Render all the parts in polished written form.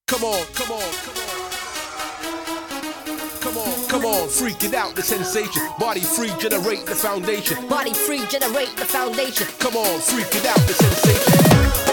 Come on, come on, come on, come on, freak it out, the sensation. Body free, generate the foundation. Body free, generate the foundation. Come on, freak it out, the sensation.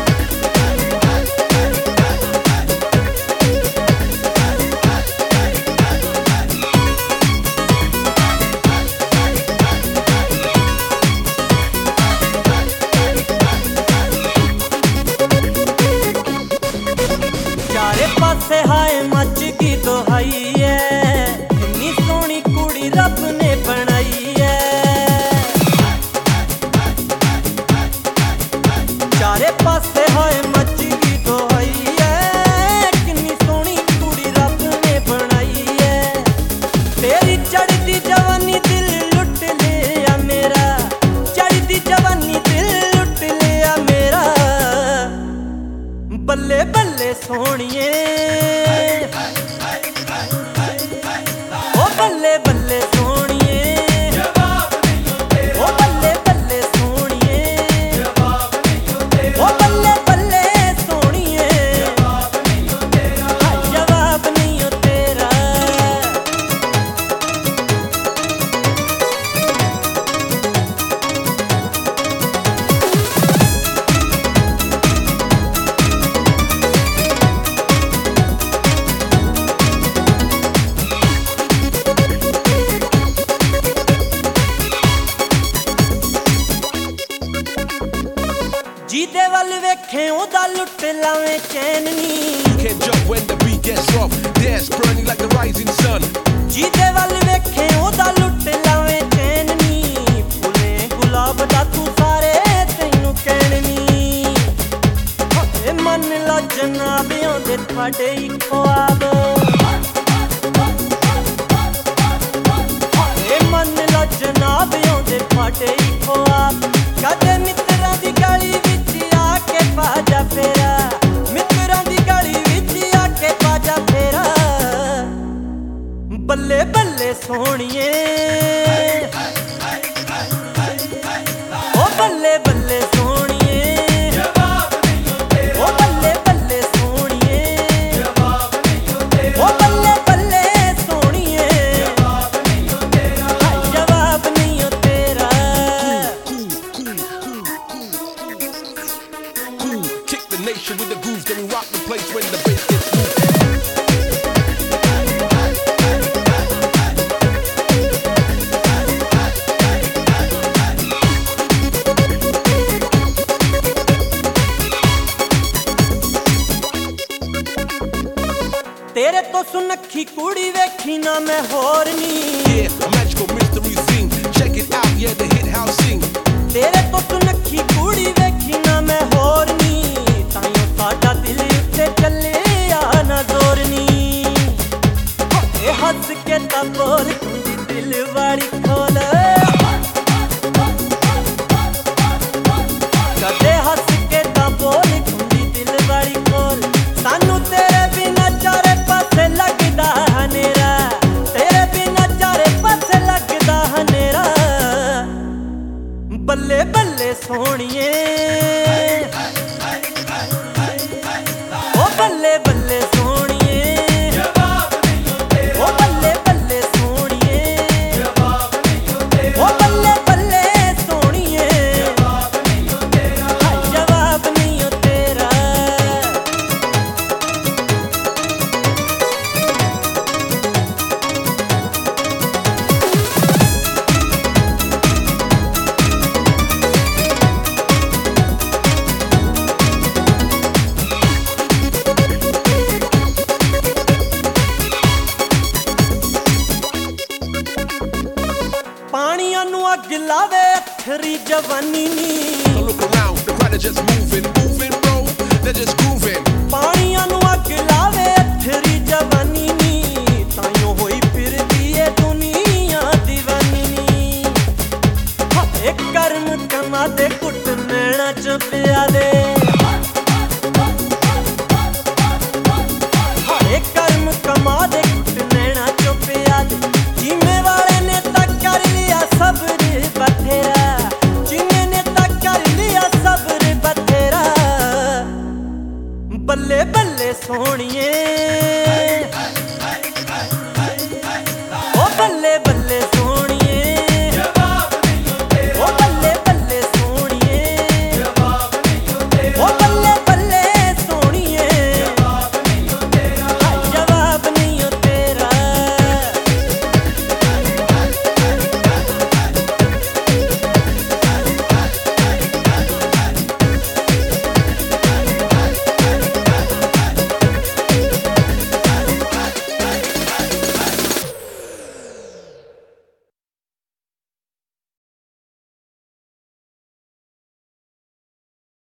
पासे हाय much की दुहाई है, इन्नी सोहनी कुड़ी रब ने बनाई है। चारे पासे हाय मच की दुहाई है, किन्नी सोहनी कुड़ी रब ने बनाई है। तेरी चढ़ती जवानी दिल लुट लिया मेरा, चढ़ती जवानी दिल लुट लिया मेरा। बल्ले बल्ले सोहणिए ओ बल्ले बल्ले सोहणिए, ओ बल्ले बल्ले सोहणिए, ओ बल्ले बल्ले सोहणिए, जवाब नहीं हो तेरा। जीदे वल वेखे ओदा लुट लावे चैन नी। You can't jump when the beat gets rough, dance burning like the rising sun. जीदे वल वेखे ओदा लुट लावे चैन नी। फुले गुलाब दा तू सारे तैनू कहण नी। ए मन ला जनाबियां दे तुहाडे ही ख्वाब, ए मन ला जनाबियां दे तुहाडे ही ख्वाब। कदे मित्तरां दी गली विच आके पाजा फेरा, मित्तरां दी गली विच आके पाजा फेरा। बल्ले बल्ले सोहणिए ओ बल्ले बल्ले सोहणिए, ओ बल्ले बल्ले सोहणिए, ओ बल्ले बल्ले सोहणिए, जवाब नहीं हो तेरा। Cool, kick the nation with the grooves, then we rock the place when the bass gets moved. तेरे तो सुनखी कुड़ी वेखी ना मैं होर नी। Yeah, a magical mystery scene. Check it out, yeah, the hit house sing. तेरे तो सुनखी कुड़ी वेखी ना मैं होर नी। ताइयों साडा दिल उत्ते चले ना जोर नी। ए हंस के ता बोल कुंडी दिल वाली खोल, कदे हंस के ता बोल कुंडी दिल वाली खोल। सानू तेरे बिना चारे पासे लगदा हनेरा, तेरे बिना चारे पासे लगदा हनेरा। बल्ले बल्ले सोहणिए ओ बल्ले बल्ले सोहणिए, ओ बल्ले बल्ले सोहणिए, ओ बल्ले बल्ले सोहणिए, जवाब नहीं हो तेरा। पानियां नू अग लावे अखरी जवानी नी। So look around, the crowd is just moving, moving, bro. They're just grooving. पानियां नू अग लावे अखरी जवानी नी। ताइयों होई फिरदी ए दुनिया दीवानी नी। एक कर्म कमा दे कुट नैना च पिया दे, एक कर्म कमा दे कुट नैना च पिया दे। जीने वाले ने तक कर लिया सब्र बथेरा, जीने ने तक कर लिया सब्र बथेरा। ਬੱਲੇ ਬੱਲੇ ਸੋਹਣੀਏ